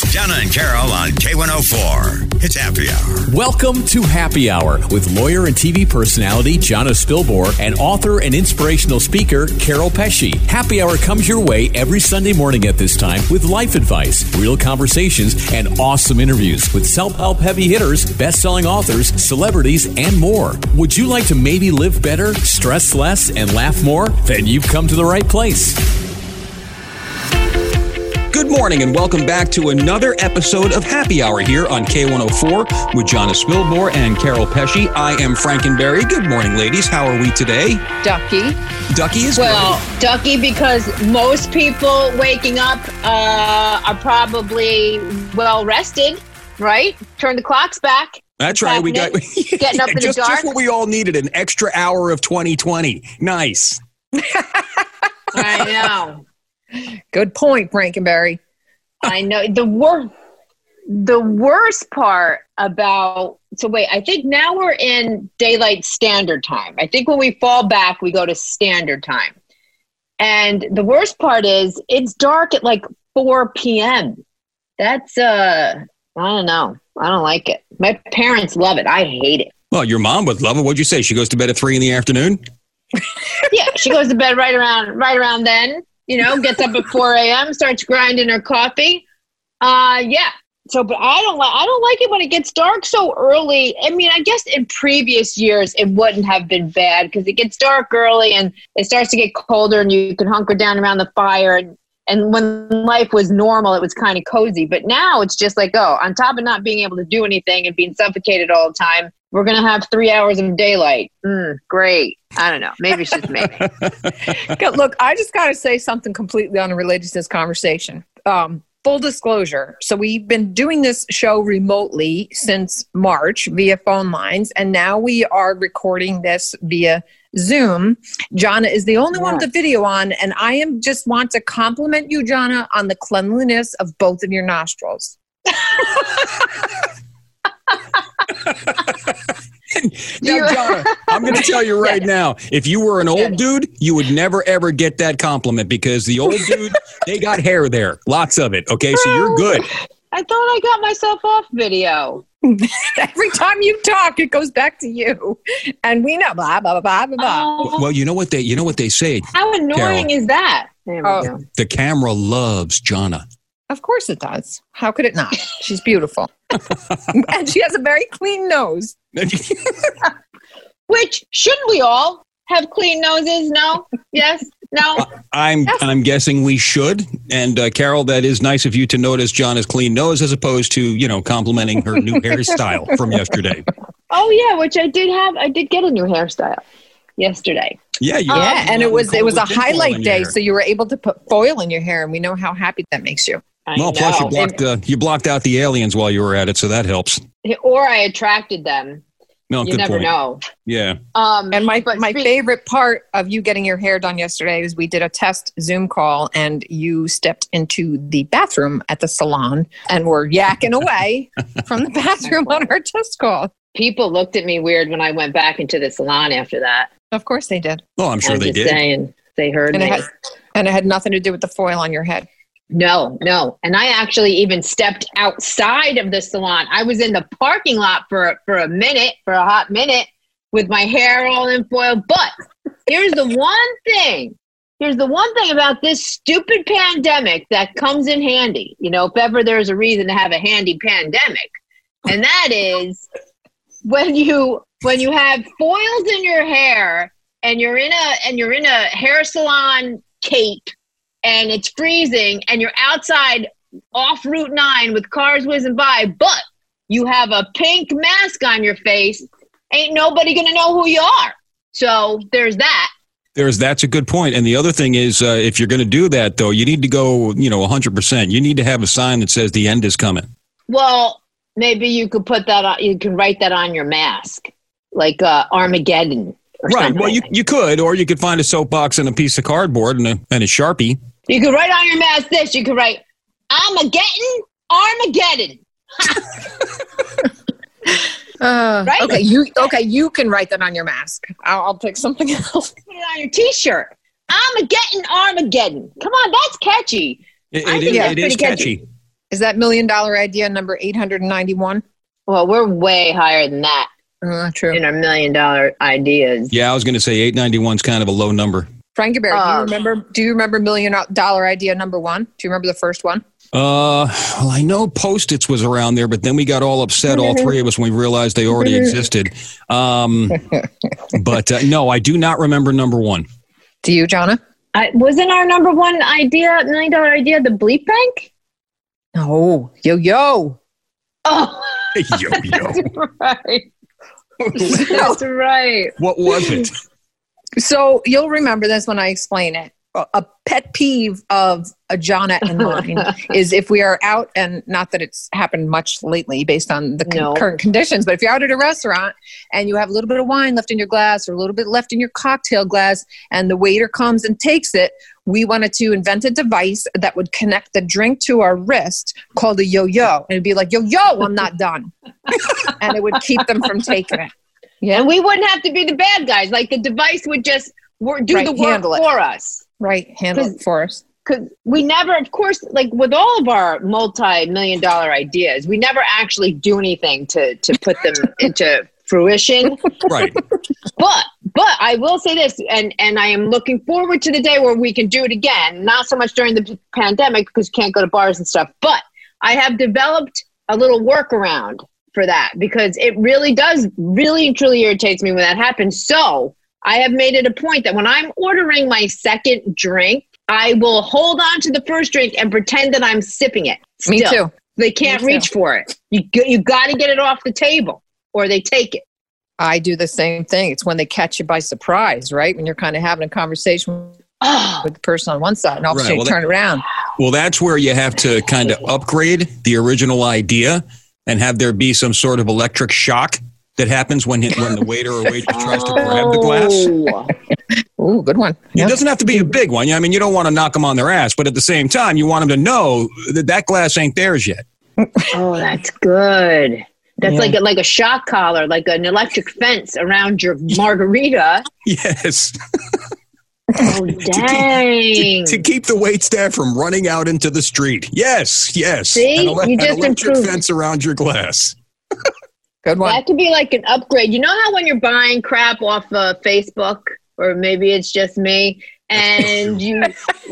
Donna and Carol on K104. It's Happy Hour. Welcome to Happy Hour with lawyer and TV personality Jonna Spilbor and author and inspirational speaker Carol Pesci. Happy Hour comes your way every Sunday morning at this time with life advice, real conversations, and awesome interviews with self-help heavy hitters, best-selling authors, celebrities, and more. Would you like to maybe live better, stress less, and laugh more? Then you've come to the right place. Good morning and welcome back to another episode of Happy Hour here on K104 with Jonna Spilbor and Carol Pesci. I am Frankenberry. Good morning, ladies. How are we today? Ducky. Ducky is great. Ducky, because most people waking up are probably well rested, right? Turn the clocks back. That's right. We got getting up in the dark. Just what we all needed, an extra hour of 2020. Nice. I know. Good point, Frankenberry. I know. The worst part about, I think now we're in daylight standard time. I think when we fall back, we go to standard time. And the worst part is it's dark at like 4 p.m. That's, I don't know. I don't like it. My parents love it. I hate it. Well, your mom would love it. What'd you say? She goes to bed at 3 in the afternoon? Yeah, she goes to bed right around then. You know, gets up at 4 a.m., starts grinding her coffee. Yeah. So, but I don't like it when it gets dark so early. I mean, I guess in previous years it wouldn't have been bad because it gets dark early and it starts to get colder and you can hunker down around the fire. And when life was normal, it was kind of cozy. But now it's just like, on top of not being able to do anything and being suffocated all the time, we're going to have 3 hours of daylight. Great. I don't know. Maybe it's just me. Look, I just got to say something completely unrelated to this conversation. Full disclosure. So we've been doing this show remotely since March via phone lines, and now we are recording this via Zoom. Jonna is the only one with the video on, and I just want to compliment you, Jonna, on the cleanliness of both of your nostrils. Now, Jonna, I'm going to tell you right now, if you were an old dude, you would never, ever get that compliment because the old dude, they got hair there. Lots of it. Okay, so you're good. I thought I got myself off video. Every time you talk, it goes back to you. And we know, blah, blah, blah, blah, blah. Well, you know what they say. How annoying Carol, is that? There we go. The camera loves Jonna. Of course it does. How could it not? She's beautiful. And she has a very clean nose. Which, shouldn't we all have clean noses? No? Yes? No? I'm guessing we should. And Carol, that is nice of you to notice Jonna's clean nose as opposed to, complimenting her new hairstyle from yesterday. Oh, yeah, which I did have. I did get a new hairstyle yesterday. Yeah, and it was a highlight day, so you were able to put foil in your hair, and we know how happy that makes you. Well, plus you blocked out the aliens while you were at it, so that helps. Or I attracted them. No, you never know. Yeah. And my favorite part of you getting your hair done yesterday is we did a test Zoom call, and you stepped into the bathroom at the salon and were yakking away from the bathroom on our test call. People looked at me weird when I went back into the salon after that. Of course they did. Oh, I'm sure they did. Saying, they heard me. And it had nothing to do with the foil on your head. No. And I actually even stepped outside of the salon. I was in the parking lot for a hot minute with my hair all in foil. But here's the one thing about this stupid pandemic that comes in handy, if ever there's a reason to have a handy pandemic. And that is when you have foils in your hair and you're in a hair salon cape, and it's freezing, and you're outside off Route 9 with cars whizzing by, but you have a pink mask on your face, ain't nobody going to know who you are. So there's that. That's a good point. And the other thing is, if you're going to do that, though, you need to go, 100%. You need to have a sign that says the end is coming. Well, maybe you could put that on, you can write that on your mask, like Armageddon. Right. Well, you could, or you could find a soapbox and a piece of cardboard and a Sharpie. You could write on your mask this. You could write, Armageddon. Right? Okay, you can write that on your mask. I'll pick something else. Put it on your T-shirt. Armageddon. Come on, that's catchy. It is catchy. Is that $1 million idea number 891? Well, we're way higher than that True. in our $1 million ideas. Yeah, I was going to say 891 is kind of a low number. Frankenberry, do you remember $1 million idea number 1? Do you remember the first one? Well, I know Post-its was around there, but then we got all upset, all three of us, when we realized they already existed. But no, I do not remember number 1. Do you, Jonna? Wasn't our number 1 idea, $1 million idea, the bleep bank? No, yo. Oh, Yo. right. That's right. What was it? So you'll remember this when I explain it. A pet peeve of a Jonna and mine is if we are out, and not that it's happened much lately based on the current conditions, but if you're out at a restaurant and you have a little bit of wine left in your glass or a little bit left in your cocktail glass and the waiter comes and takes it, we wanted to invent a device that would connect the drink to our wrist called a yo-yo. And it'd be like, yo-yo, I'm not done. And it would keep them from taking it. Yeah. And we wouldn't have to be the bad guys. Like the device would just do the work for us. Right. Handle it for us. Because we never, of course, like with all of our multi-million-dollar ideas, we never actually do anything to put them into fruition. Right. But I will say this, and I am looking forward to the day where we can do it again. Not so much during the pandemic because you can't go to bars and stuff. But I have developed a little workaround for that because it really and truly irritates me when that happens. So I have made it a point that when I'm ordering my second drink, I will hold on to the first drink and pretend that I'm sipping it. Still. Me too. They can't reach for it. You got to get it off the table or they take it. I do the same thing. It's when they catch you by surprise, right? When you're kind of having a conversation with the person on one side and all of a sudden you turn around. Well, that's where you have to kind of upgrade the original idea and have there be some sort of electric shock that happens when the waiter or waitress tries to grab the glass. Ooh, good one. It doesn't have to be a big one. I mean, you don't want to knock them on their ass, but at the same time, you want them to know that glass ain't theirs yet. Oh, that's good. That's like a shock collar, like an electric fence around your margarita. Yes. Oh, dang. to keep the waitstaff from running out into the street. Yes. See? You just an electric improved. fence around your glass. Good one. That could be like an upgrade. You know how when you're buying crap off Facebook, or maybe it's just me, and you're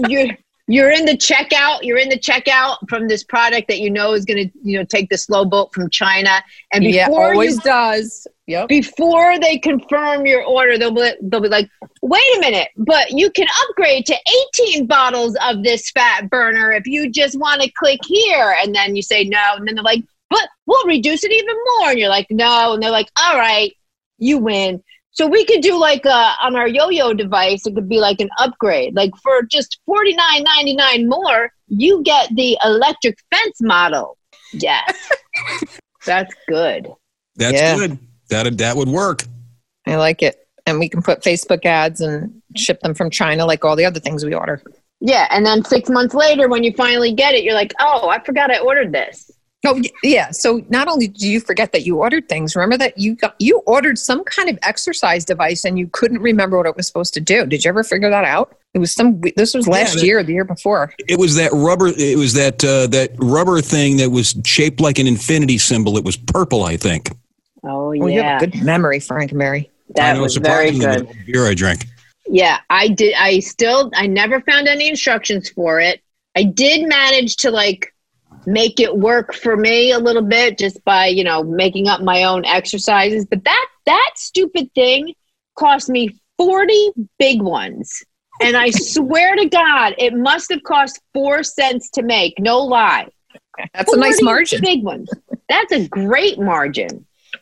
in the checkout from this product that you know is going to take the slow boat from China, and before does. Yep. Before they confirm your order, they'll be like, wait a minute, but you can upgrade to 18 bottles of this fat burner if you just want to click here. And then you say no, and then they're like, but we'll reduce it even more. And you're like, no. And they're like, all right, you win. So we could do like on our yo-yo device, it could be like an upgrade. Like for just $49.99 more, you get the electric fence model. Yes. That's good. That's good. That would work. I like it. And we can put Facebook ads and ship them from China like all the other things we order. Yeah. And then 6 months later, when you finally get it, you're like, oh, I forgot I ordered this. Oh, yeah. So not only do you forget that you ordered things, remember that you ordered some kind of exercise device and you couldn't remember what it was supposed to do. Did you ever figure that out? It was this was last year or the year before. It was that rubber. It was that rubber thing that was shaped like an infinity symbol. It was purple, I think. Oh, yeah. Well, you have a good memory, Frankenberry. That was very good. With the beer I drank. Yeah, I did. I never found any instructions for it. I did manage to make it work for me a little bit just by, making up my own exercises. But that stupid thing cost me 40 big ones. And I swear to God, it must have cost 4 cents to make. No lie. That's a nice margin. Big ones. That's a great margin.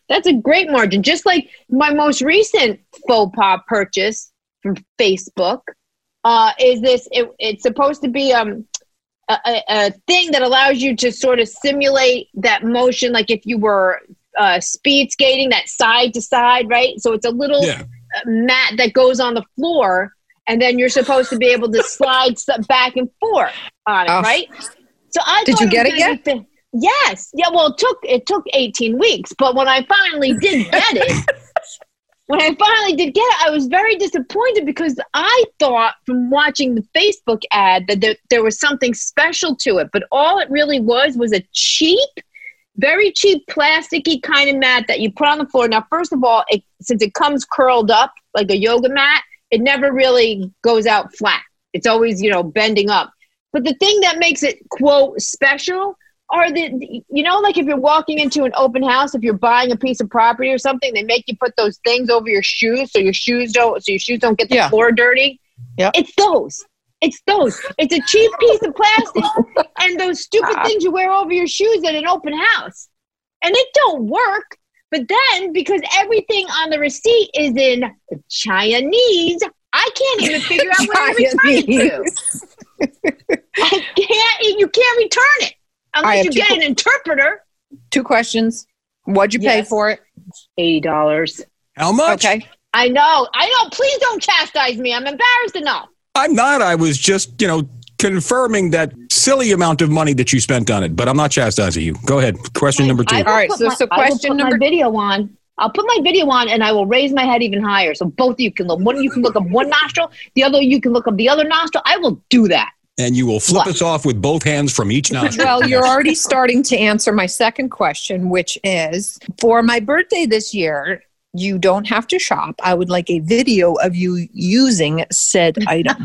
Just like my most recent faux pas purchase from Facebook is this. It's supposed to be a thing that allows you to sort of simulate that motion, like if you were speed skating, that side to side, right? So it's a little mat that goes on the floor, and then you're supposed to be able to slide back and forth on it, right? So did you get it yet? Yes. Yeah. Well, it took 18 weeks, but when I finally did get it, when I finally did get it, I was very disappointed because I thought from watching the Facebook ad that there was something special to it. But all it really was a cheap, very cheap plasticky kind of mat that you put on the floor. Now, first of all, since it comes curled up like a yoga mat, it never really goes out flat. It's always, bending up. But the thing that makes it, quote, special are like if you're walking into an open house, if you're buying a piece of property or something, they make you put those things over your shoes so your shoes don't get the floor dirty. Yeah. It's those. It's a cheap piece of plastic and those stupid things you wear over your shoes at an open house. And it don't work. But then because everything on the receipt is in Chinese, I can't even figure out where to return it to. You can't return it unless you get an interpreter. 2 questions. What'd you pay for it? $80. How much? Okay. I know. Please don't chastise me. I'm embarrassed enough. I'm not. I was just, confirming that silly amount of money that you spent on it, but I'm not chastising you. Go ahead. Question number 2. All right. So question number. My video on. I'll put my video on and I will raise my head even higher. So both of you can look. One of you can look up one nostril. The other you can look up the other nostril. I will do that. And you will flip us off with both hands from each nostril. Well, you're already starting to answer my second question, which is for my birthday this year, you don't have to shop. I would like a video of you using said item.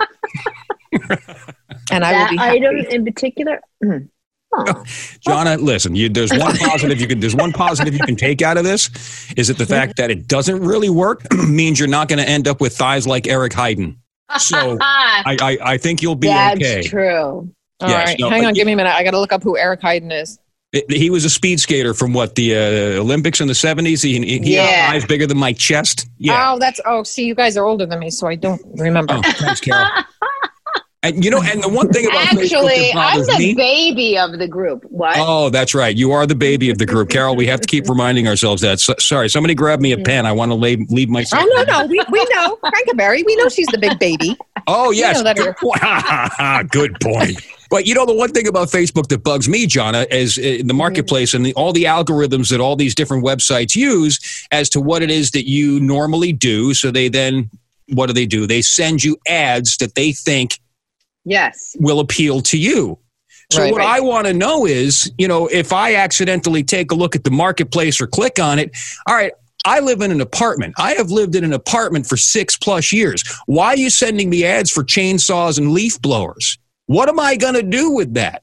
And I will be happy. Item in particular? Jonna, listen, there's one positive you can take out of this is that the fact that it doesn't really work means you're not going to end up with thighs like Eric Heiden. So I think you'll be okay. That's true. All right. Hang on. Give me a minute. I got to look up who Eric Heiden is. He was a speed skater from the Olympics in the 70s. He had eyes bigger than my chest. Yeah. See, you guys are older than me, so I don't remember. Oh, thanks, Carol. And and the one thing about actually, Facebook I'm the baby of the group. What? Oh, that's right. You are the baby of the group, Carol. We have to keep reminding ourselves that. Somebody grab me a pen. I want to leave my. Oh no, we know Frankenberry. We know she's the big baby. Oh yes, good point. But the one thing about Facebook that bugs me, Jonna, is in the marketplace and all the algorithms that all these different websites use as to what it is that you normally do. So they then, what do? They send you ads that they think will appeal to you. So I want to know is, if I accidentally take a look at the marketplace or click on it, all right, I live in an apartment. I have lived in an apartment for 6+ years. Why are you sending me ads for chainsaws and leaf blowers? What am I going to do with that?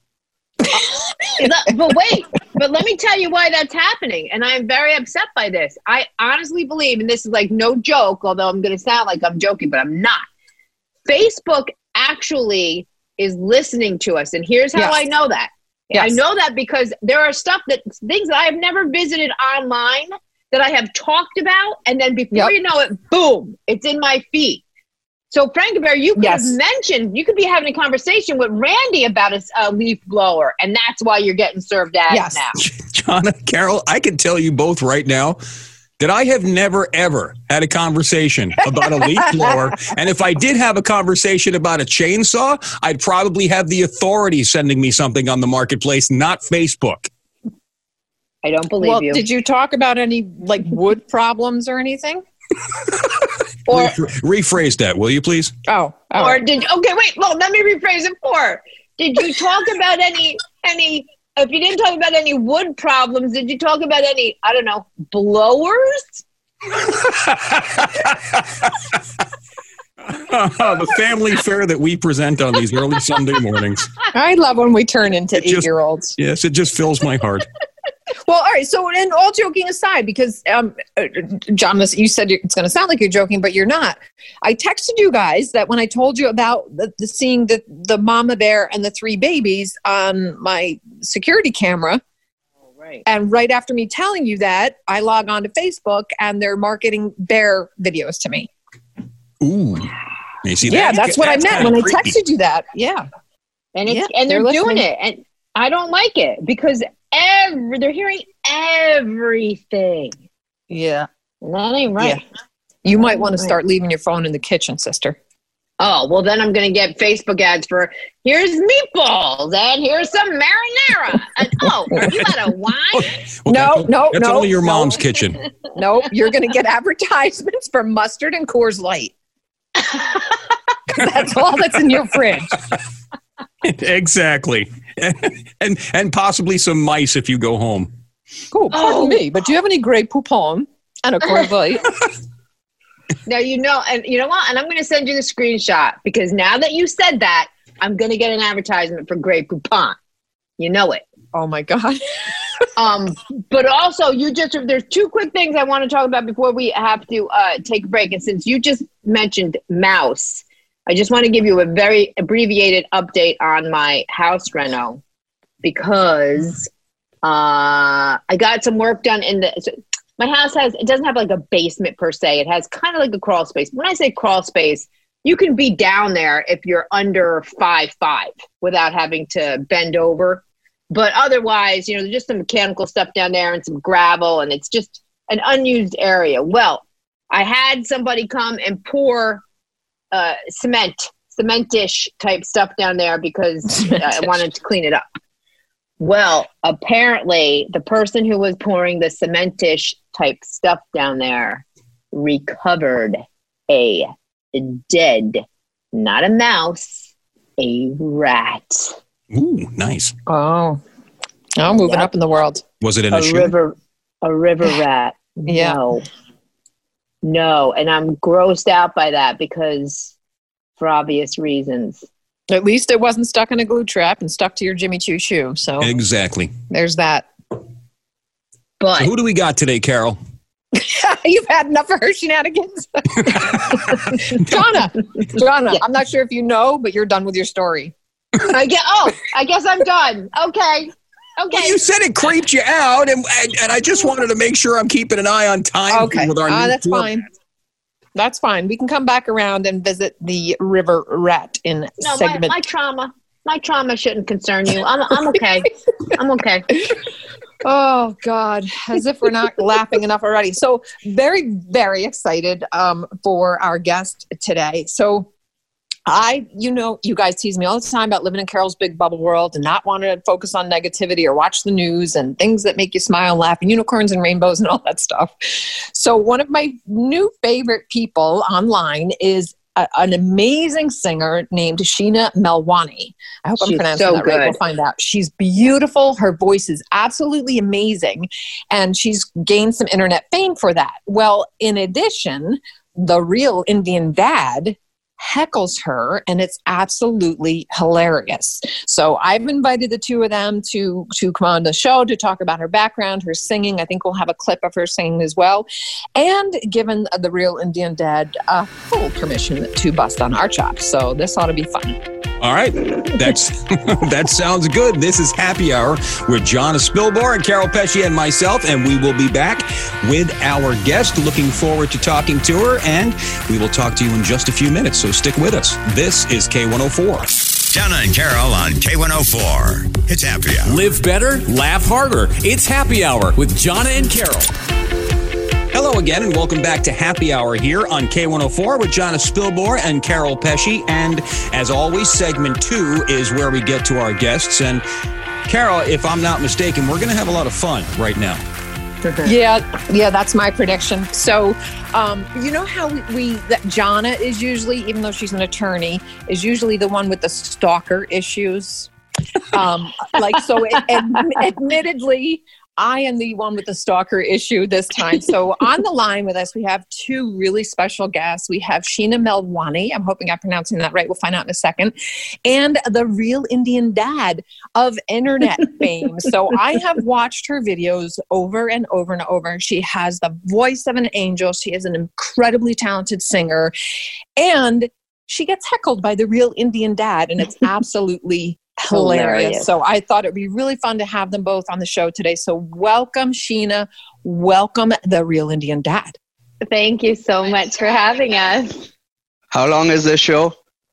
But let me tell you why that's happening. And I'm very upset by this. I honestly believe, and this is like no joke, although I'm going to sound like I'm joking, but I'm not. Facebook actually is listening to us. And here's how I know that. I know that because there are things that I have never visited online that I have talked about. And then before you know it, boom, it's in my feed. So Frankenberry, you could have mentioned, you could be having a conversation with Randy about a leaf blower. And that's why you're getting served ads now. Jonna, Carol, I can tell you both right now that I have never, ever had a conversation about a leaf blower. And if I did have a conversation about a chainsaw, I'd probably have the authorities sending me something on the marketplace, not Facebook. I don't believe you. Did you talk about any wood problems or anything? Or rephrase that, will you please? Or let me rephrase it more. Did you talk about any if you didn't talk about any wood problems, did you talk about any, I don't know, blowers? The family fare that we present on these early Sunday mornings. I love when we turn into 8-year-olds. Yes, it just fills my heart. Well, all right. So, and all joking aside, because John, you said it's going to sound like you're joking, but you're not. I texted you guys that when I told you about seeing the mama bear and the 3 babies on my security camera. Right. And right after me telling you that, I log on to Facebook and they're marketing bear videos to me. Ooh. You see that? That's what I meant when I texted you that. Yeah. And they're doing it. And I don't like it because they're hearing everything. Yeah. That ain't right. Yeah. You might want to start leaving your phone in the kitchen, sister. Oh, well, then I'm going to get Facebook ads for here's meatballs and here's some marinara. And oh, you got a wine? No, That's only your mom's kitchen. No, you're going to get advertisements for mustard and Coors Light. That's all that's in your fridge. Exactly. And possibly some mice if you go home. Oh, pardon me, but do you have any Grey Poupon and a Coors Light? Now, you know what? And I'm going to send you the screenshot because now that you said that, I'm going to get an advertisement for Grey Poupon. You know it. Oh my God. But also there's two quick things I want to talk about before we have to take a break. And since you just mentioned mouse, I just want to give you a very abbreviated update on my house reno because I got some work done my house it doesn't have like a basement per se. It has kind of like a crawl space. When I say crawl space, you can be down there if you're under 5'5" without having to bend over. But otherwise, there's just some mechanical stuff down there and some gravel, and it's just an unused area. Well, I had somebody come and pour cementish type stuff down there because I wanted to clean it up. Well, apparently the person who was pouring the cementish type stuff down there recovered a dead, not a mouse, a rat. Ooh, nice. Oh, moving up in the world. Was it in a shoe? A river rat. Yeah. No. And I'm grossed out by that because for obvious reasons. At least it wasn't stuck in a glue trap and stuck to your Jimmy Choo shoe. So exactly. There's that. But so who do we got today, Carol? You've had enough of her shenanigans. Jonna, yeah. I'm not sure if you know, but you're done with your story. I guess I'm done. Okay. Well, you said it creeped you out, and I just wanted to make sure I'm keeping an eye on time. Okay, with our that's fine. That's fine. We can come back around and visit the river rat in segment. My trauma shouldn't concern you. I'm okay. I'm okay. Oh God, as if we're not laughing enough already. So very, very excited for our guest today. So you guys tease me all the time about living in Carol's big bubble world and not wanting to focus on negativity or watch the news and things that make you smile, laugh, and unicorns and rainbows and all that stuff. So one of my new favorite people online is an amazing singer named Sheena Melwani. I hope I'm pronouncing that right. We'll find out. She's beautiful. Her voice is absolutely amazing. And she's gained some internet fame for that. Well, in addition, the Real Indian Dad heckles her, and it's absolutely hilarious. So I've invited the two of them to come on the show to talk about her background, her singing. I think we'll have a clip of her singing as well, and given the Real Indian Dad full permission to bust on our chops. So this ought to be fun. All right. That sounds good. This is Happy Hour with Jonna Spilborn and Carol Pesci and myself, and we will be back with our guest. Looking forward to talking to her, and we will talk to you in just a few minutes, so stick with us. This is K104. Jonna and Carol on K104. It's Happy Hour. Live better, laugh harder. It's Happy Hour with Jonna and Carol. Hello again, and welcome back to Happy Hour here on K104 with Jonna Spilborn and Carol Pesci. And as always, segment 2 is where we get to our guests. And Carol, if I'm not mistaken, we're going to have a lot of fun right now. Yeah, that's my prediction. So, you know how that Jonna is usually, even though she's an attorney, is usually the one with the stalker issues. Admittedly, I am the one with the stalker issue this time. So on the line with us, we have two really special guests. We have Sheena Melwani. I'm hoping I'm pronouncing that right. We'll find out in a second. And the Real Indian Dad of internet fame. So I have watched her videos over and over and over. She has the voice of an angel. She is an incredibly talented singer. And she gets heckled by the Real Indian Dad. And it's absolutely hilarious. So I thought it'd be really fun to have them both on the show today. So welcome, Sheena. Welcome, the Real Indian Dad. Thank you so much for having us. How long is this show?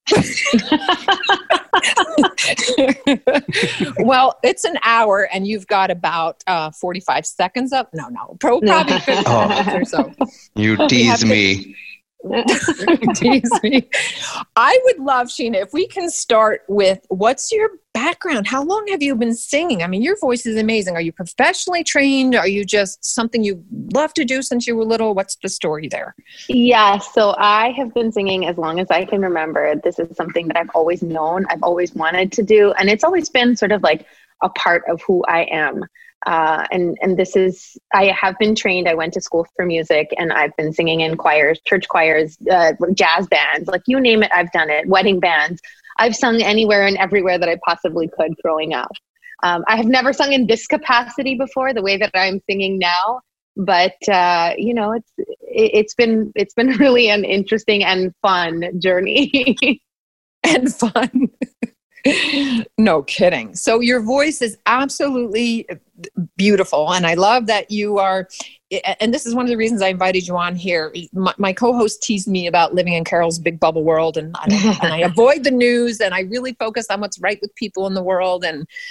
Well, it's an hour, and you've got about 45 seconds up. No, probably 50 minutes or so. You tease me. Tease me. I would love, Sheena, if we can start with what's your background? How long have you been singing? I mean, your voice is amazing. Are you professionally trained? Are you just something you love to do since you were little? What's the story there? Yeah, so I have been singing as long as I can remember. This is something that I've always known, I've always wanted to do, and it's always been sort of like a part of who I am. And this is, I have been trained. I went to school for music, and I've been singing in choirs, church choirs, jazz bands, like you name it, I've done it, wedding bands. I've sung anywhere and everywhere that I possibly could growing up. I have never sung in this capacity before, the way that I'm singing now. But you know, it's been really an interesting and fun journey. And fun. No kidding. So your voice is absolutely beautiful. And I love that you are, and this is one of the reasons I invited you on here. My co-host teased me about living in Carol's big bubble world, and I avoid the news, and I really focus on what's right with people in the world.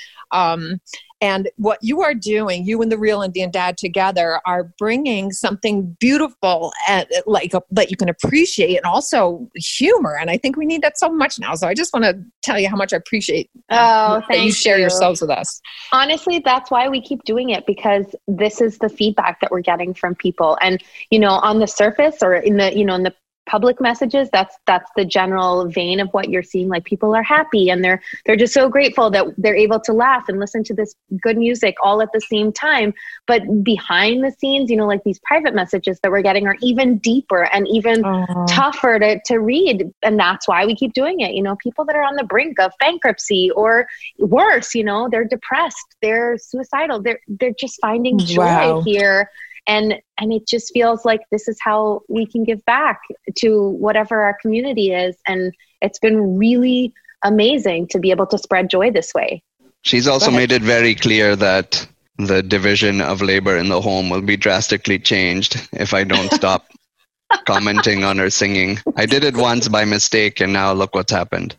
And what you are doing, you and the Real Indian Dad together, are bringing something beautiful and that you can appreciate, and also humor. And I think we need that so much now. So I just want to tell you how much I appreciate that you share yourselves with us. Honestly, that's why we keep doing it, because this is the feedback that we're getting from people. And, you know, on the surface, or in the public messages, that's the general vein of what you're seeing. Like, people are happy, and they're just so grateful that they're able to laugh and listen to this good music all at the same time. But behind the scenes, you know, like these private messages that we're getting are even deeper and even tougher to read. And that's why we keep doing it. You know, people that are on the brink of bankruptcy, or worse, you know, they're depressed, they're suicidal, they're just finding joy here. And it just feels like this is how we can give back to whatever our community is. And it's been really amazing to be able to spread joy this way. She's also made it very clear that the division of labor in the home will be drastically changed if I don't stop commenting on her singing. I did it once by mistake, and now look what's happened.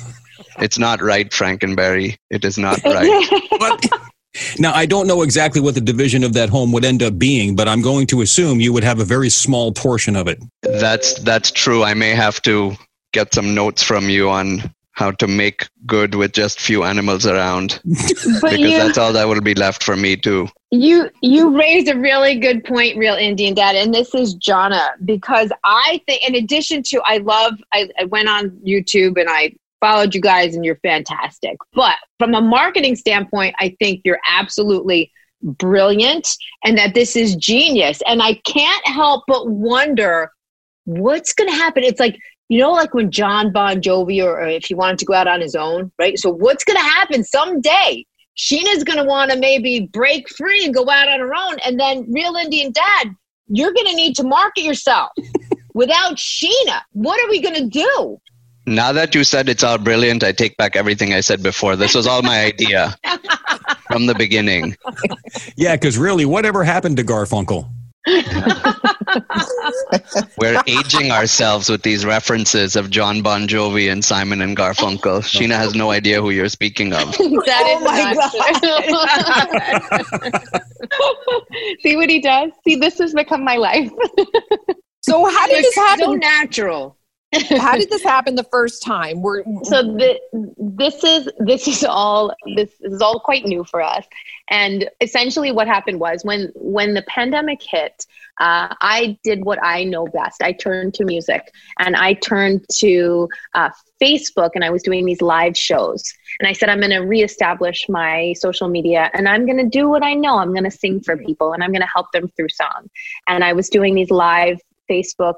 It's not right, Frankenberry. It is not right. But now, I don't know exactly what the division of that home would end up being, but I'm going to assume you would have a very small portion of it. That's true. I may have to get some notes from you on how to make good with just few animals around, because that's all that will be left for me too. You raised a really good point, Real Indian Dad, and this is Jonna, because I think, in addition to, I went on YouTube and I followed you guys, and you're fantastic. But from a marketing standpoint, I think you're absolutely brilliant, and that this is genius. And I can't help but wonder what's going to happen. It's like, you know, like when John Bon Jovi, or if he wanted to go out on his own, right? So what's going to happen someday? Sheena's going to want to maybe break free and go out on her own. And then, Real Indian Dad, you're going to need to market yourself. Without Sheena, what are we going to do? Now that you said it's all brilliant, I take back everything I said before. This was all my idea from the beginning. Yeah, because really, whatever happened to Garfunkel? We're aging ourselves with these references of John Bon Jovi and Simon and Garfunkel. Sheena has no idea who you're speaking of. See what he does? See, this has become my life. So how did this happen? So natural. How did this happen the first time? This is all quite new for us. And essentially what happened was when the pandemic hit, I did what I know best. I turned to music, and I turned to Facebook, and I was doing these live shows. And I said, I'm going to reestablish my social media, and I'm going to do what I know. I'm going to sing for people, and I'm going to help them through song. And I was doing these live Facebook,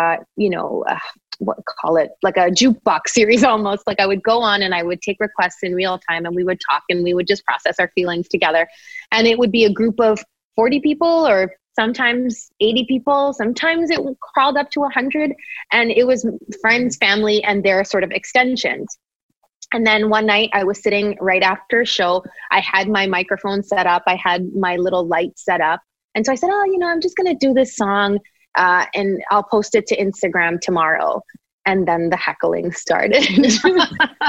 like a jukebox series almost. Like, I would go on and I would take requests in real time, and we would talk, and we would just process our feelings together. And it would be a group of 40 people, or sometimes 80 people. Sometimes it crawled up to 100, and it was friends, family, and their sort of extensions. And then one night I was sitting right after a show. I had my microphone set up. I had my little light set up. And so I said, I'm just going to do this song. And I'll post it to Instagram tomorrow. And then the heckling started.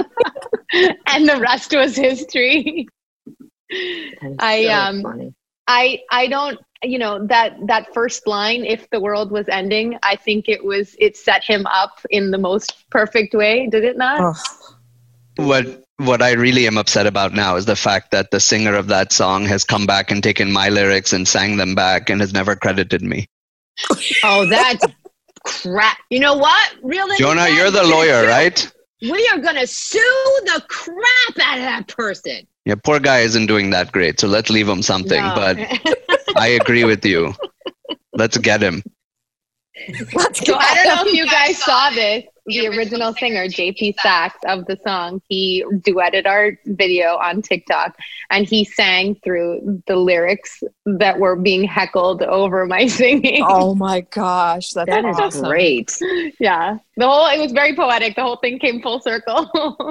And the rest was history. I I don't, that first line, if the world was ending, I think it set him up in the most perfect way. Did it not? Oh. What I really am upset about now is the fact that the singer of that song has come back and taken my lyrics and sang them back and has never credited me. Oh, that's crap. You know what? Jonah, you're the lawyer, right? We are going to sue the crap out of that person. Yeah, poor guy isn't doing that great, so let's leave him something. No. But I agree with you. Let's get him. So I don't know if you guys saw this. The original singer, JP Saxe, of the song, he duetted our video on TikTok, and he sang through the lyrics that were being heckled over my singing. Oh my gosh, that is awesome. Great. Yeah, it was very poetic. The whole thing came full circle.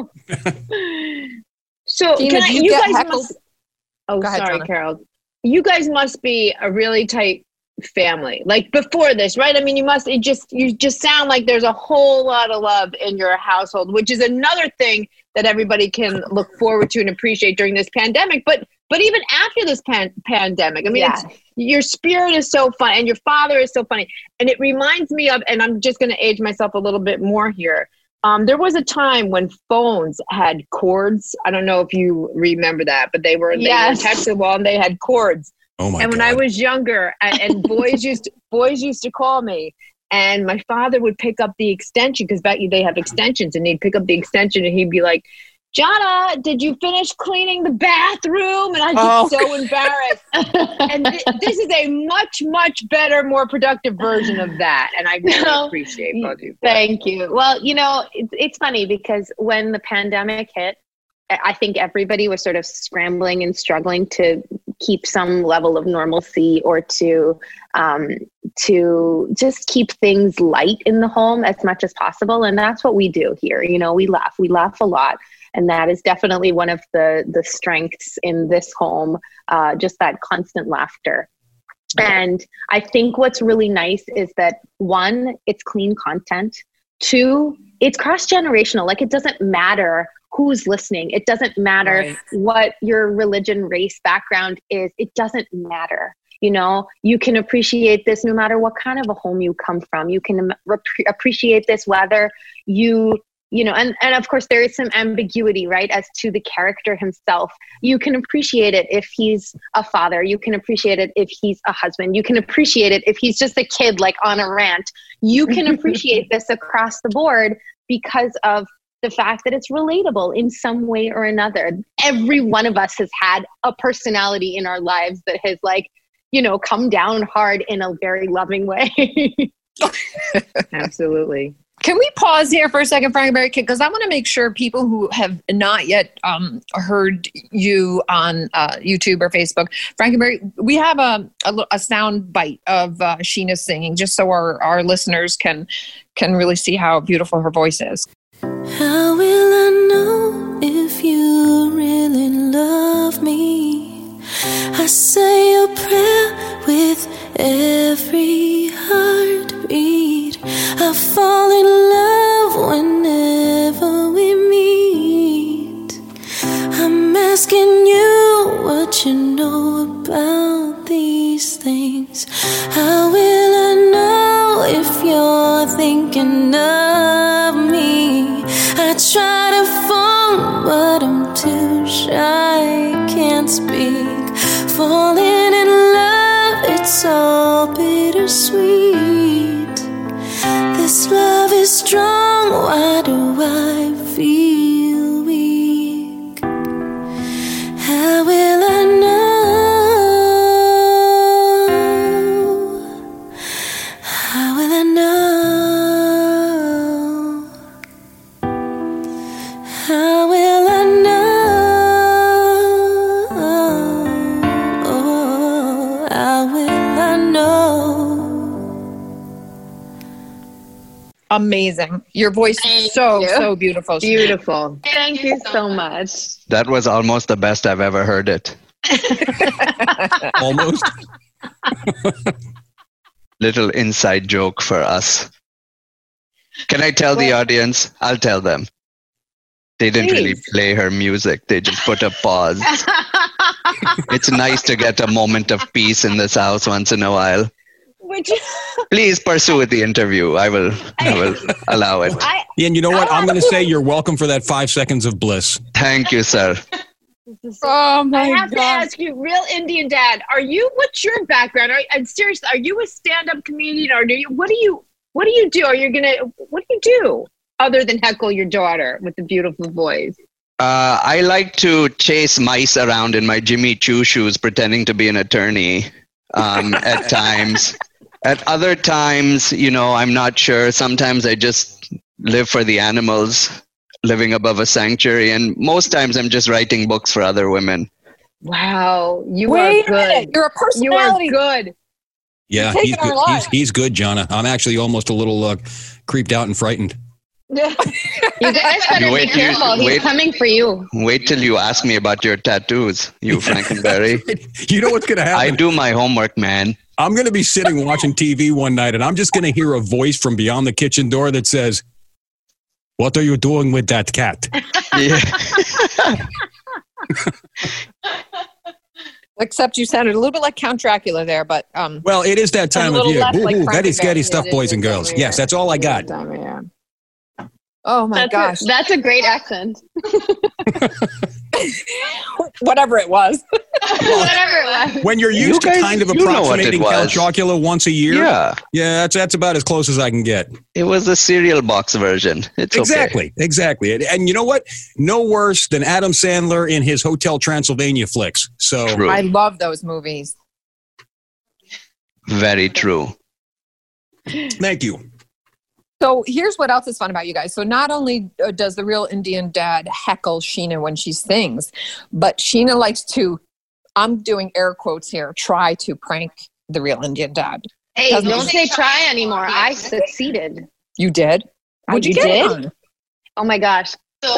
So Tina, you guys heckled? Sorry, Carol. You guys must be a really tight family, like before this, right? I mean, you just sound like there's a whole lot of love in your household, which is another thing that everybody can look forward to and appreciate during this pandemic. But even after this pandemic, I mean, your spirit is so fun, and your father is so funny, and it reminds me of. And I'm just going to age myself a little bit more here. There was a time when phones had cords. I don't know if you remember that, but they were attached to the wall and they had cords. Oh my and when God. I was younger, and boys used to call me, and my father would pick up the extension, because back they have extensions, and he'd pick up the extension and he'd be like, "Jonna, did you finish cleaning the bathroom?" And I'd be so embarrassed. And this is a much, much better, more productive version of that. And I really appreciate both of you. Thank you. Well, it's funny because when the pandemic hit, I think everybody was sort of scrambling and struggling to keep some level of normalcy, or to just keep things light in the home as much as possible. And that's what we do here. We laugh a lot. And that is definitely one of the strengths in this home, just that constant laughter. And I think what's really nice is that, one, it's clean content. Two, it's cross-generational. Like, it doesn't matter who's listening. It doesn't matter what your religion, race, background is. It doesn't matter. You can appreciate this no matter what kind of a home you come from. You can appreciate this whether and of course there is some ambiguity, right, as to the character himself. You can appreciate it if he's a father. You can appreciate it if he's a husband. You can appreciate it if he's just a kid, like on a rant. You can appreciate this across the board because of the fact that it's relatable in some way or another. Every one of us has had a personality in our lives that has come down hard in a very loving way. Absolutely. Can we pause here for a second, Frankenberry? Because I want to make sure people who have not yet heard you on YouTube or Facebook, Frankenberry, we have a sound bite of Sheena singing, just so our listeners can really see how beautiful her voice is. How will I know if you really love me? I say a prayer with every heartbeat. I fall in love whenever we meet. I'm asking you what you know about these things. How will I know if you're thinking of me? I try to phone, but I'm too shy, can't speak. Falling in love, it's all bittersweet. This love is strong, why do I feel weak? How will I know? How will I know? How will I know? How will I know? Amazing. Your voice is so beautiful. Beautiful. Thank you so much. That was almost the best I've ever heard it. Almost. Little inside joke for us. Can I tell the audience? I'll tell them. They didn't really play her music. They just put a pause. It's nice to get a moment of peace in this house once in a while. Please pursue the interview. I will allow it. And you know what? I'm going to say you're welcome for that 5 seconds of bliss. Thank you, sir. Oh my I have God. to ask you, Real Indian Dad, what's your background? And seriously, are you a stand-up comedian, or what do you do? What do you do other than heckle your daughter with the beautiful voice? I like to chase mice around in my Jimmy Choo shoes, pretending to be an attorney at times. At other times, I'm not sure. Sometimes I just live for the animals, living above a sanctuary. And most times I'm just writing books for other women. Wow. You Wait are good. a minute. You're a personality. You are good. Yeah, You're he's taking our good. lives. He's good, Jonna. I'm actually almost a little creeped out and frightened. You guys better be careful. He's coming for you. Wait till you ask me about your tattoos, you Frankenberry. You know what's going to happen? I do my homework, man. I'm going to be sitting watching TV one night, and I'm just going to hear a voice from beyond the kitchen door that says, "What are you doing with that cat?" Yeah. Except you sounded a little bit like Count Dracula there, but Well, it is that time a of little year. less like Woohoo, very Frankenberry. scary stuff, boys and girls. Yes, that's all I got. oh my gosh, That's a great accent. whatever it was. Whatever it was. When you're You used to guys- kind of you know what it approximating Count was. Dracula once a year, Yeah. that's about as close as I can get. It was the cereal box version. It's okay. Exactly. And you know what? No worse than Adam Sandler in his Hotel Transylvania flicks. So True. I love those movies. Very true. thank you. So here's what else is fun about you guys. So not only does the Real Indian Dad heckle Sheena when she sings, but Sheena likes to, I'm doing air quotes here, try to prank the Real Indian Dad. Hey, don't say try anymore. I succeeded. You did? What'd you You get did? on? Oh my gosh.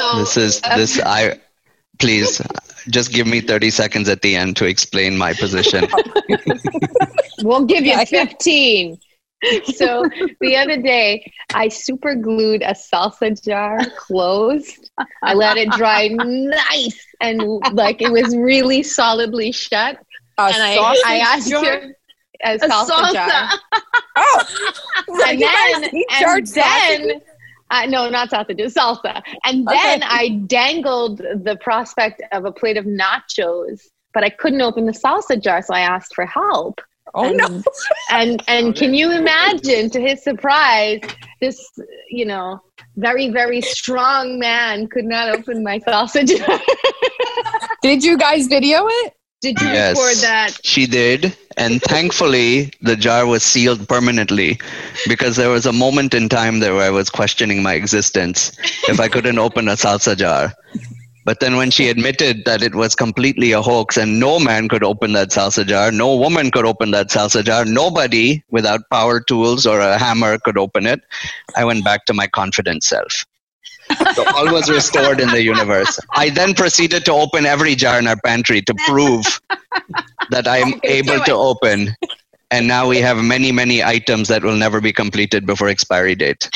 Please just give me 30 seconds at the end to explain my position. We'll give you 15. So the other day, I super glued a salsa jar closed. I let it dry nice and like it was really solidly shut. And I asked her a salsa jar. Oh, And then no, not sausages, salsa. And then I dangled the prospect of a plate of nachos, but I couldn't open the salsa jar, so I asked for help. Oh no! And can you imagine, to his surprise, this very, very strong man could not open my salsa jar. Did you guys video it? Did you Yes, record that? she did. And thankfully, the jar was sealed permanently because there was a moment in time there where I was questioning my existence if I couldn't open a salsa jar. But then when she admitted that it was completely a hoax and no man could open that salsa jar, no woman could open that salsa jar, nobody without power tools or a hammer could open it, I went back to my confident self. So all was restored in the universe. I then proceeded to open every jar in our pantry to prove that I am able to open. And now we have many, many items that will never be completed before expiry date.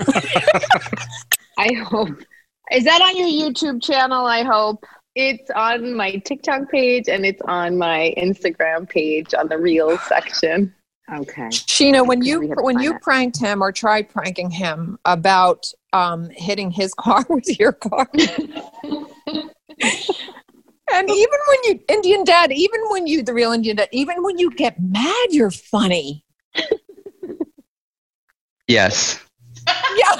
I hope. Is that on your YouTube channel? I hope. It's on my TikTok page and it's on my Instagram page on the Reels section. Okay. Sheena, when We you have to find it. pranked him or tried pranking him about hitting his car with your car, and even when you Indian Dad, the Real Indian Dad, even when you get mad, you're funny. Yes, Yeah.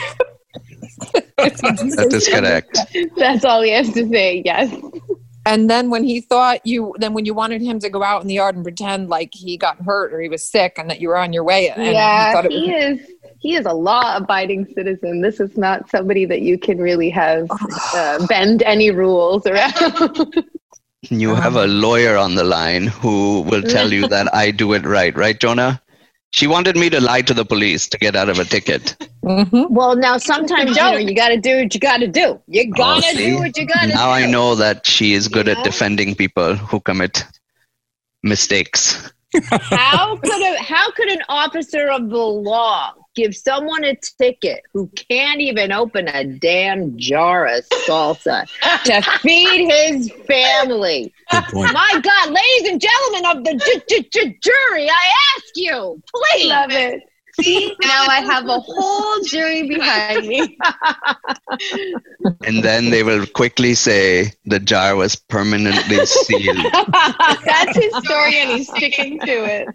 that is correct. That's all he has to say. Yes. And then when you wanted him to go out in the yard and pretend like he got hurt or he was sick and that you were on your way, and Yeah, he thought he is a law-abiding citizen. This is not somebody that you can really have bend any rules around. You have a lawyer on the line who will tell you that I do it right, Jonah? She wanted me to lie to the police to get out of a ticket. Mm-hmm. Well, now sometimes you got to do what you got to do. You got to see? do what you got to do. Now I know that she is good at Yeah. defending people who commit mistakes. How could an officer of the law give someone a ticket who can't even open a damn jar of salsa to feed his family. Good point. My God, ladies and gentlemen of the jury, I ask you, please. Love it. See, now I have a whole jury behind me. And then they will quickly say the jar was permanently sealed. That's his story, and he's sticking to it.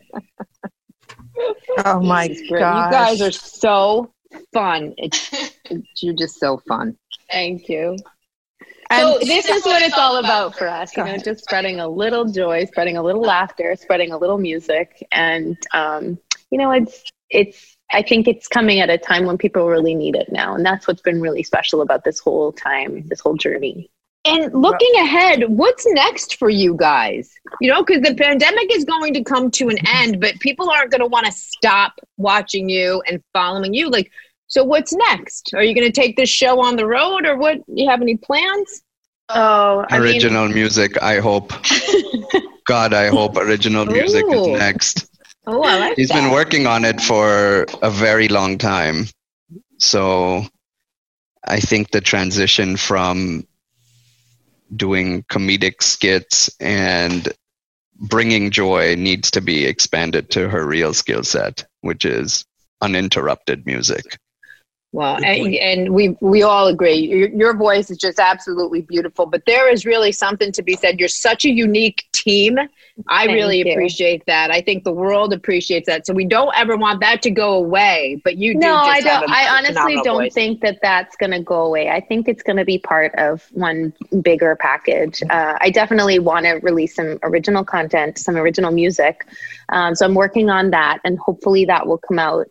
Oh my You god! guys are so fun. You're just so fun. Thank you. And So this is what it's all about for us, you know, just spreading a little joy, spreading a little laughter, spreading a little music. And, you know, I think it's coming at a time when people really need it now. And that's what's been really special about this whole time, this whole journey. And looking ahead, what's next for you guys? You know, because the pandemic is going to come to an end, but people aren't going to want to stop watching you and following you. Like, so what's next? Are you going to take this show on the road, or what? Do you have any plans? Oh, Original music, I hope. God, I hope original music is Ooh. next. Oh, I like He's that. been working on it for a very long time. So I think the transition from doing comedic skits and bringing joy needs to be expanded to her real skill set, which is uninterrupted music. Well, Good point. and we all agree. Your voice is just absolutely beautiful, but there is really something to be said. You're such a unique team. I Thank really you. appreciate that. I think the world appreciates that. So we don't ever want that to go away, but you do. No, just I have don't. a I honestly phenomenal don't voice. think that that's going to go away. I think it's going to be part of one bigger package. I definitely want to release some original content, some original music. So I'm working on that, and hopefully that will come out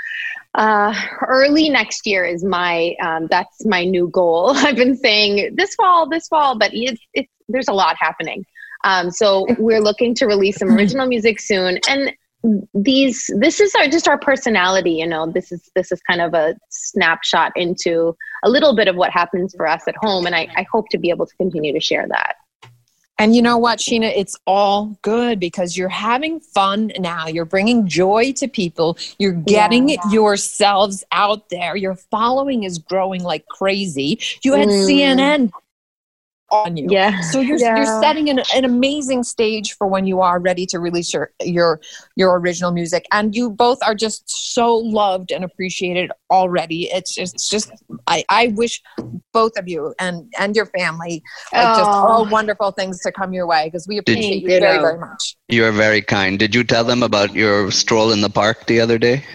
early next year. Is my that's my new goal. I've been saying this fall, but it's there's a lot happening. So we're looking to release some original music soon, and this is just our personality. You know, this is kind of a snapshot into a little bit of what happens for us at home, and I hope to be able to continue to share that. And you know what, Sheena? It's all good because you're having fun now. You're bringing joy to people. You're getting yourselves out there. Your following is growing like crazy. You had CNN on you. Yeah. So you're setting an amazing stage for when you are ready to release your original music. And you both are just so loved and appreciated already. It's just I wish both of you and your family just all wonderful things to come your way, because we appreciate you very, very much. You are very kind. Did you tell them about your stroll in the park the other day?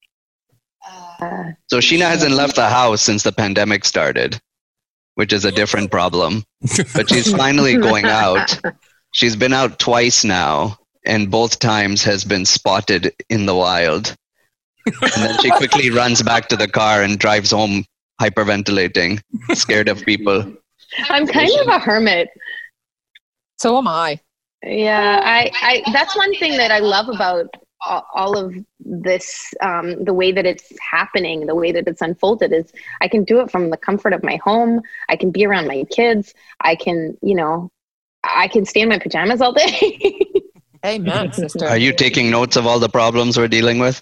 So Sheena hasn't left the house since the pandemic started, which is a different problem. But she's finally going out. She's been out twice now, and both times has been spotted in the wild. And then she quickly runs back to the car and drives home hyperventilating, scared of people. I'm kind of a hermit. So am I. Yeah, I that's one thing that I love about all of this, the way that it's happening, the way that it's unfolded, is I can do it from the comfort of my home. I can be around my kids. I can, I can stay in my pajamas all day. Amen, sister. Are you taking notes of all the problems we're dealing with?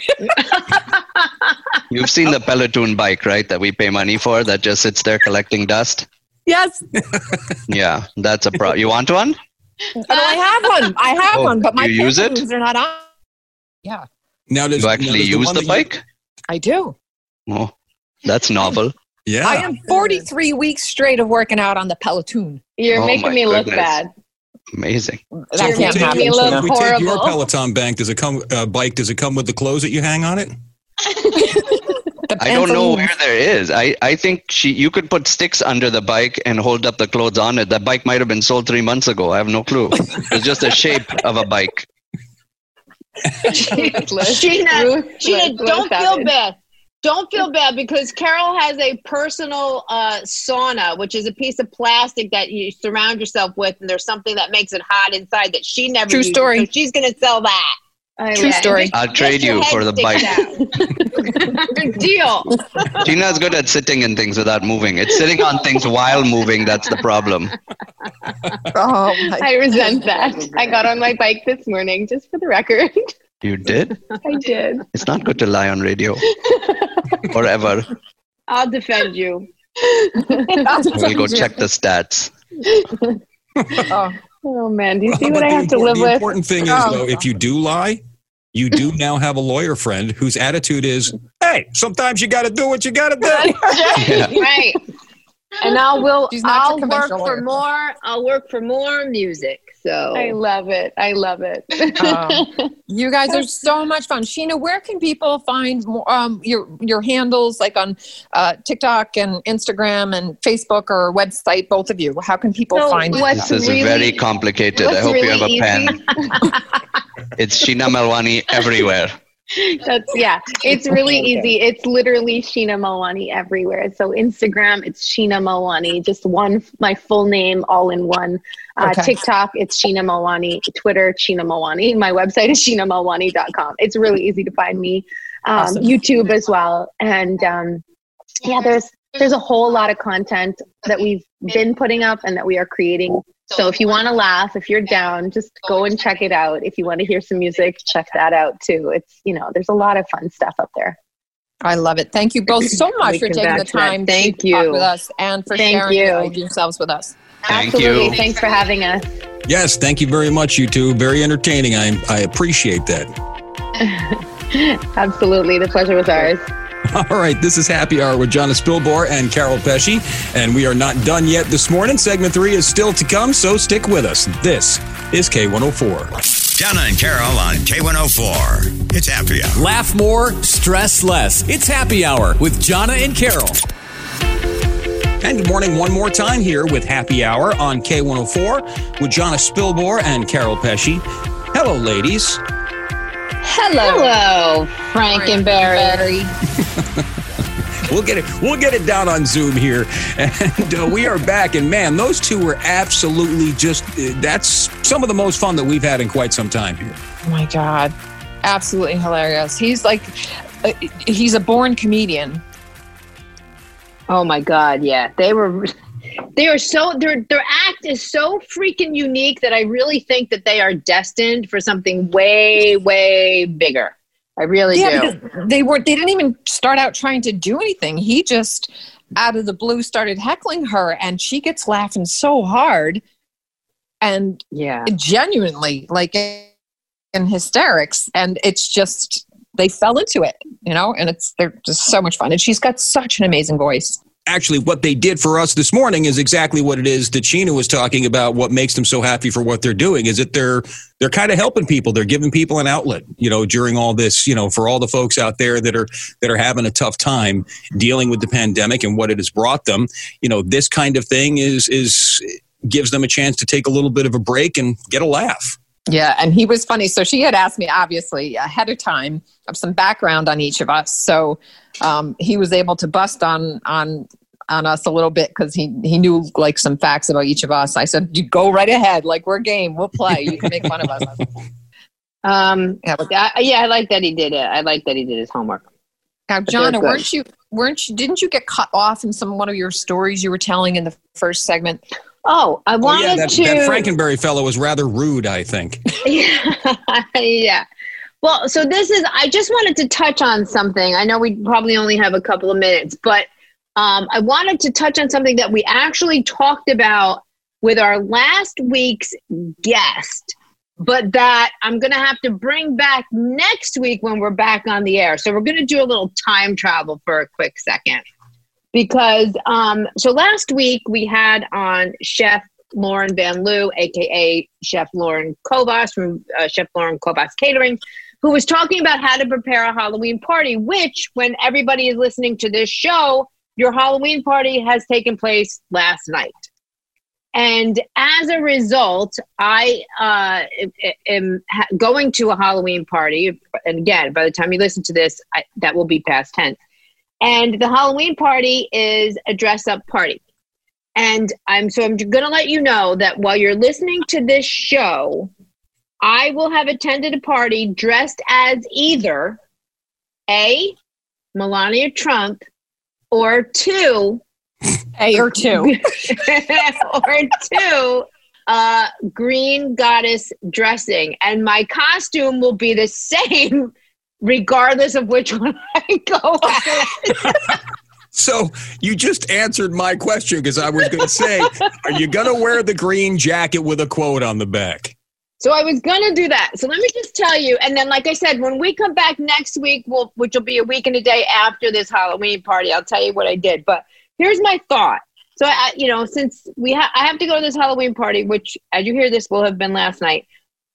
You've seen the Peloton bike, right? That we pay money for, that just sits there collecting dust? Yes. Yeah, that's a problem. You want one? I have one. I have one, but my you use it? pants are not on. Yeah, Now, You actually use the bike? I do. Oh, that's novel. Yeah. I am 43 weeks straight of working out on the Peloton. You're Oh making my me look goodness. bad. Amazing. That So if we can't take, happen. me look if we take your horrible. Peloton bike, does it come with the clothes that you hang on it? I don't know where there is. I think you could put sticks under the bike and hold up the clothes on it. That bike might have been sold 3 months ago. I have no clue. It's just a shape of a bike. Sheena, Ruthless, don't feel savage. bad. Don't feel bad, because Carol has a personal sauna, which is a piece of plastic that you surround yourself with, and there's something that makes it hot inside that she never True uses. story. So she's going to sell that. True story. I'll trade you for the bike. Good deal. Gina's good at sitting in things without moving. It's sitting on things while moving that's the problem. Oh, my I resent that. I got on my bike this morning, just for the record. You did? I did. It's not good to lie on radio. Forever. I'll defend you. We'll go check the stats. Oh man, do you see But what I have to live the with? important thing is, though, if you do lie, you do now have a lawyer friend whose attitude is, hey, sometimes you got to do what you got to do. Right. And I'll She's not your work conventional for lawyer. more. I'll work for more music. So I love it. I love it. You guys are so much fun. Sheena, where can people find more, your handles, like on TikTok and Instagram and Facebook or website, both of you? How can people So find what's This is really- very complicated. I what's hope you have a really pen. It's Sheena Melwani everywhere. It's really easy. It's literally Sheena Melwani everywhere. So Instagram, it's Sheena Melwani, just my full name all in one. Okay. TikTok, it's Sheena Melwani. Twitter, Sheena Melwani. My website is sheenamelwani.com. It's really easy to find me. Awesome. YouTube as well. And there's a whole lot of content that we've been putting up and that we are creating. So if you want to laugh, if you're down, just go and check it out. If you want to hear some music, check that out too. It's, there's a lot of fun stuff up there. I love it. Thank you both so much We for can taking the back to that. time Thank to talk you. with us and for Thank sharing you. of yourselves with us. Thank Absolutely. you. Thanks for having us. Yes, thank you very much, you two. Very entertaining. I appreciate that. Absolutely. The pleasure was ours. All right, this is Happy Hour with Jonna Spilbor and Carol Pesci, and we are not done yet this morning. Segment 3 is still to come, so stick with us. This is K104. Jonna and Carol on K104. It's Happy Hour. Laugh more, stress less. It's Happy Hour with Jonna and Carol. And good morning one more time here with Happy Hour on K104 with Jonna Spilbor and Carol Pesci. Hello, ladies. hello, Frankenberry. We'll get it down on Zoom here, and we are back. And man, those two were absolutely that's some of the most fun that we've had in quite some time here. Oh my God. Absolutely hilarious. He's like, he's a born comedian. Oh my God, yeah. Their act is so freaking unique that I really think that they are destined for something way, way bigger. I really do. Because they didn't even start out trying to do anything. He just out of the blue started heckling her, and she gets laughing so hard and Yeah. genuinely like in hysterics. And it's just, they fell into it, and they're just so much fun. And she's got such an amazing voice. Actually, what they did for us this morning is exactly what it is that Sheena was talking about. What makes them so happy for what they're doing is that they're kind of helping people. They're giving people an outlet, during all this, for all the folks out there that are having a tough time dealing with the pandemic and what it has brought them. This kind of thing gives them a chance to take a little bit of a break and get a laugh. Yeah, and he was funny. So she had asked me, obviously, ahead of time of some background on each of us. So he was able to bust on us a little bit because he knew like some facts about each of us. I said, "You go right ahead. Like, we're game. We'll play. You can make fun of us." I like that he did it. I like that he did his homework. Now, But they're Jonna, didn't you get cut off in one of your stories you were telling in the first segment? Oh, I wanted that Frankenberry fellow was rather rude, I think. Yeah. Well, so I just wanted to touch on something. I know we probably only have a couple of minutes, but I wanted to touch on something that we actually talked about with our last week's guest, but that I'm going to have to bring back next week when we're back on the air. So we're going to do a little time travel for a quick second. Because, so last week we had on Chef Lauren Van Loo, aka Chef Lauren Kovas from Chef Lauren Kovas Catering, who was talking about how to prepare a Halloween party, which when everybody is listening to this show, your Halloween party has taken place last night. And as a result, I am going to a Halloween party. And again, by the time you listen to this, that will be past tense. And the Halloween party is a dress-up party. And I'm going to let you know that while you're listening to this show, I will have attended a party dressed as either A, Melania Trump, or two, A or two. or two, green goddess dressing, and my costume will be the same regardless of which one I go at. So you just answered my question, because I was going to say, are you going to wear the green jacket with a quote on the back? So I was going to do that. So let me just tell you. And then, like I said, when we come back next week, which will be a week and a day after this Halloween party, I'll tell you what I did. But here's my thought. So, since I have to go to this Halloween party, which, as you hear this, will have been last night,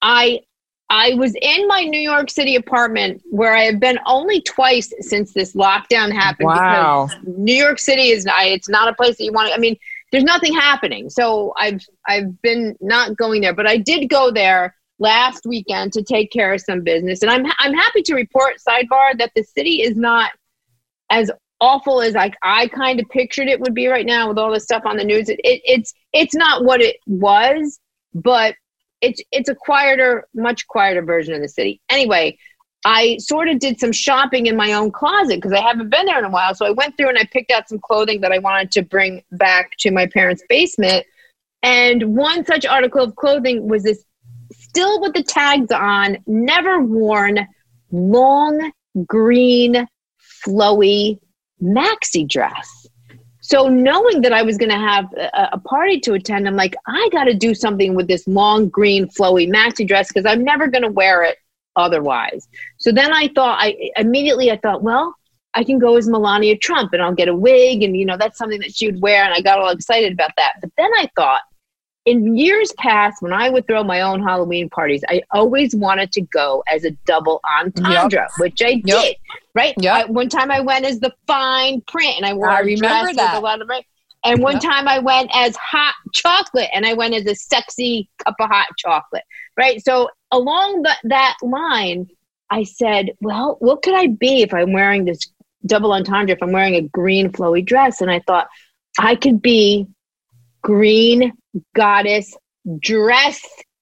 I was in my New York City apartment, where I have been only twice since this lockdown happened. Wow. Because New York City it's not a place that you want to, there's nothing happening. So I've been not going there, but I did go there last weekend to take care of some business. And I'm happy to report, sidebar, that the city is not as awful as I kind of pictured it would be right now with all this stuff on the news. It's not what it was, but it's a much quieter version of the city. Anyway, I sort of did some shopping in my own closet because I haven't been there in a while. So I went through and I picked out some clothing that I wanted to bring back to my parents' basement. And one such article of clothing was this, still with the tags on, never worn, long green, flowy maxi dress. So knowing that I was going to have a party to attend, I'm like, I got to do something with this long green flowy maxi dress because I'm never going to wear it otherwise. So then I thought, well, I can go as Melania Trump and I'll get a wig and, that's something that she would wear. And I got all excited about that. But then I thought, in years past, when I would throw my own Halloween parties, I always wanted to go as a double entendre, which I did, right? Yep. One time I went as the fine print, and I wore a dress with a lot of red. And one time I went as hot chocolate, and I went as a sexy cup of hot chocolate, right? So along that line, I said, well, what could I be if I'm wearing this double entendre, if I'm wearing a green flowy dress? And I thought, I could be green goddess dressing,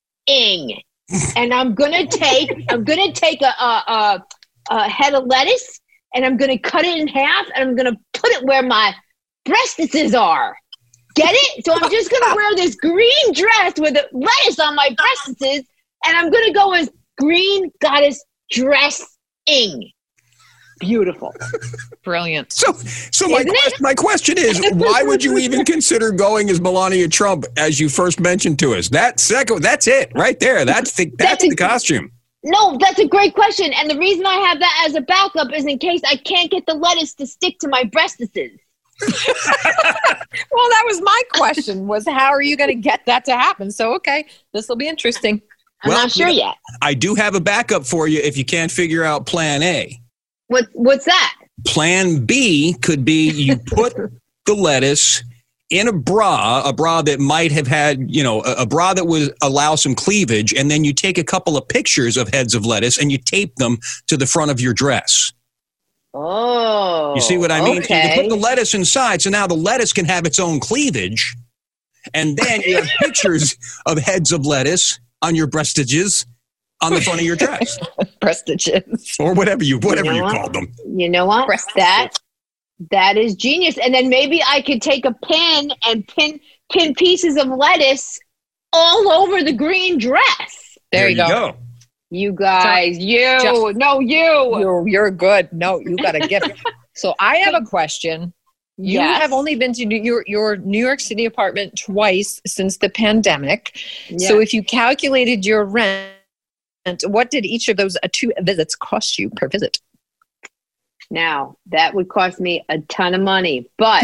and I'm gonna take a head of lettuce, and I'm gonna cut it in half, and I'm gonna put it where my breastises are. Get it? So I'm just gonna wear this green dress with a lettuce on my breastises, and I'm gonna go as green goddess dressing. Beautiful. Brilliant. So my question is, why would you even consider going as Melania Trump, as you first mentioned to us? That's it right there. That's the costume. No, that's a great question. And the reason I have that as a backup is in case I can't get the lettuce to stick to my breastises. Well, that was my question, was how are you going to get that to happen? So, okay, this will be interesting. I'm not sure yet. I do have a backup for you if you can't figure out plan A. What's that? Plan B could be you put the lettuce in a bra that might have had, a bra that would allow some cleavage, and then you take a couple of pictures of heads of lettuce and you tape them to the front of your dress. Oh. You see what I mean? Okay. So you put the lettuce inside, so now the lettuce can have its own cleavage, and then you have pictures of heads of lettuce on your breastages on the front of your dress. Breastages. Or whatever you call them. You know what? That is genius. And then maybe I could take a pin and pin pieces of lettuce all over the green dress. There you go. You guys, you're good. No, you got a gift. So I have a question. You have only been to your New York City apartment twice since the pandemic. Yeah. So if you calculated your rent, what did each of those two visits cost you per visit? Now, that would cost me a ton of money, but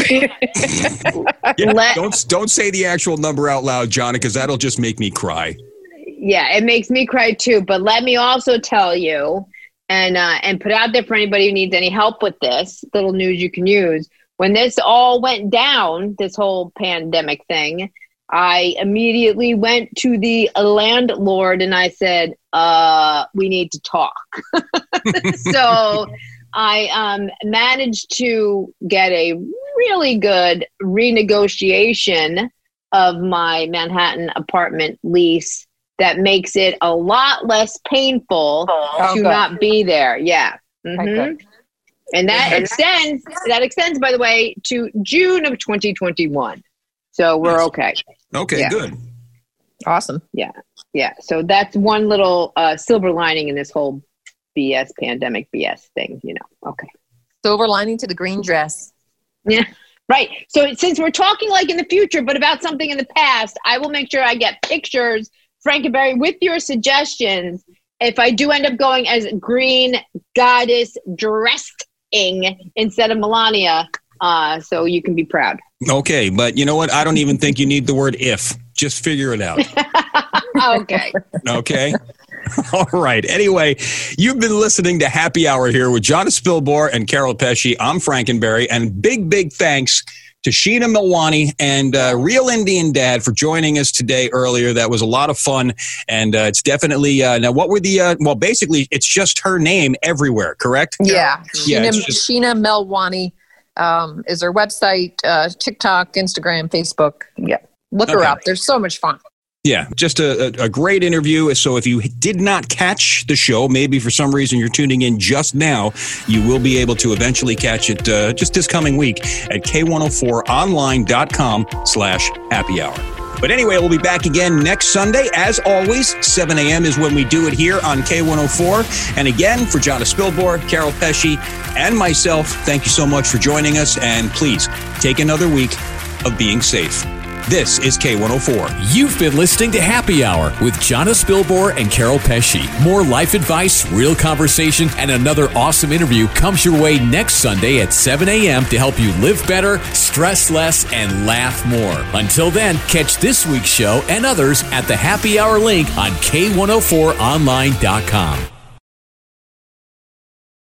don't say the actual number out loud, Johnny, because that'll just make me cry. Yeah, it makes me cry too. But let me also tell you, and put out there for anybody who needs any help with this, little news you can use. When this all went down, this whole pandemic thing, I immediately went to the landlord and I said, we need to talk. So I managed to get a really good renegotiation of my Manhattan apartment lease that makes it a lot less painful to not be there. Yeah. Mm-hmm. And that extends, by the way, to June of 2021. So we're okay. Okay, yeah. Good. Awesome. Yeah. So that's one little silver lining in this whole BS pandemic BS thing, Okay. Silver lining to the green dress. Yeah. Right. So since we're talking like in the future, but about something in the past, I will make sure I get pictures, Frankenberry, with your suggestions. If I do end up going as green goddess dressing instead of Melania, so you can be proud. Okay, but you know what? I don't even think you need the word if. Just figure it out. Okay. Okay. All right. Anyway, you've been listening to Happy Hour here with John Spilbor and Carol Pesci. I'm Frankenberry, and big thanks to Sheena Milwani and Real Indian Dad for joining us today earlier. That was a lot of fun, and it's definitely now. What were the well? Basically, it's just her name everywhere. Correct? Yeah. Yeah. Sheena Milwani is her website, TikTok, Instagram, Facebook. Yeah. Look her up. There's so much fun. Yeah, just a great interview. So if you did not catch the show, maybe for some reason you're tuning in just now, you will be able to eventually catch it just this coming week at k104online.com/happy hour. But anyway, we'll be back again next Sunday. As always, 7 a.m. is when we do it here on K104. And again, for John Spilbor, Carol Pesci, and myself, thank you so much for joining us. And please take another week of being safe. This is K104. You've been listening to Happy Hour with John Spilbor and Carol Pesci. More life advice, real conversation, and another awesome interview comes your way next Sunday at 7 a.m. to help you live better, stress less, and laugh more. Until then, catch this week's show and others at the Happy Hour link on K104online.com.